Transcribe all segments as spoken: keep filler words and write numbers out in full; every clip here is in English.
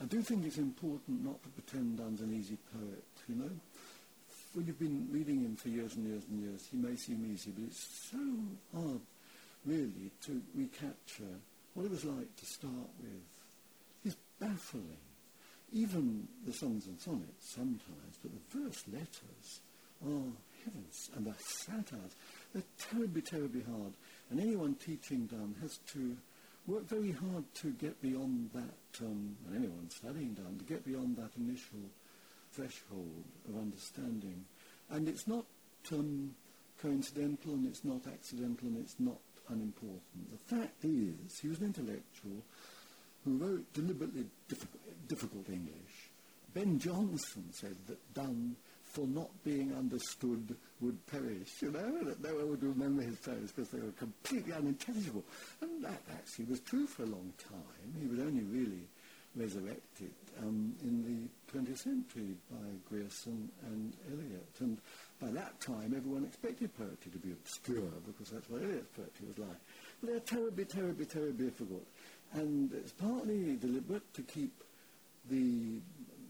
I do think it's important not to pretend Donne's an easy poet, you know. When you've been reading him for years and years and years, he may seem easy, but it's so hard, really, to recapture what it was like to start with. It's baffling. Even the songs and sonnets sometimes, but the verse letters are heavens, and the satires, they're terribly, terribly hard. And anyone teaching Donne has to work very hard to get beyond that, um, and anyone studying Donne, to get beyond that initial threshold of understanding. And it's not um, coincidental, and it's not accidental, and it's not unimportant. The fact is, he was an intellectual who wrote deliberately difficult, difficult English. Ben Jonson said that Donne, for not being understood, would perish, you know, that no one would remember his poems because they were completely unintelligible. And that actually was true for a long time. He was only really resurrected um, in the twentieth century by Grierson and Eliot. And by that time, everyone expected poetry to be obscure because that's what Eliot's poetry was like. But they're terribly, terribly, terribly difficult. And it's partly deliberate to keep the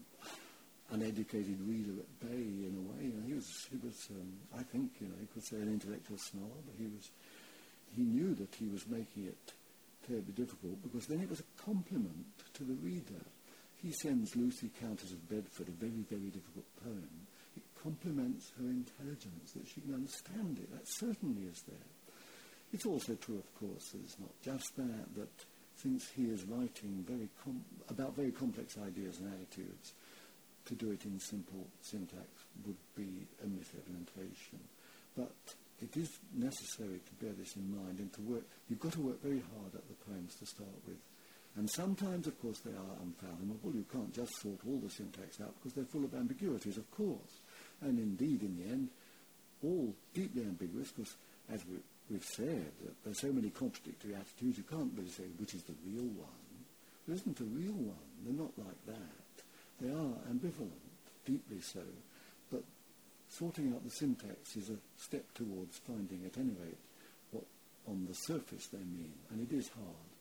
uneducated reader at bay in a way. You know, he was, he was um, I think, you know, you could say an intellectual snob. He was, he knew that he was making it terribly difficult because then it was a compliment to the reader. He sends Lucy, Countess of Bedford, a very, very difficult poem. It compliments her intelligence, that she can understand it. That certainly is there. It's also true, of course, that it's not just that, that since he is writing very com- about very complex ideas and attitudes, to do it in simple syntax would be a misrepresentation. But it is necessary to bear this in mind and to work. You've got to work very hard at the poems to start with. And sometimes, of course, they are unfathomable. You can't just sort all the syntax out because they're full of ambiguities, of course. And indeed, in the end, all deeply ambiguous because, as we, we've said, that there's so many contradictory attitudes, you can't really say which is the real one. There isn't a real one. They're not like that. They are ambivalent, deeply so, but sorting out the syntax is a step towards finding, at any rate, what on the surface they mean, and it is hard.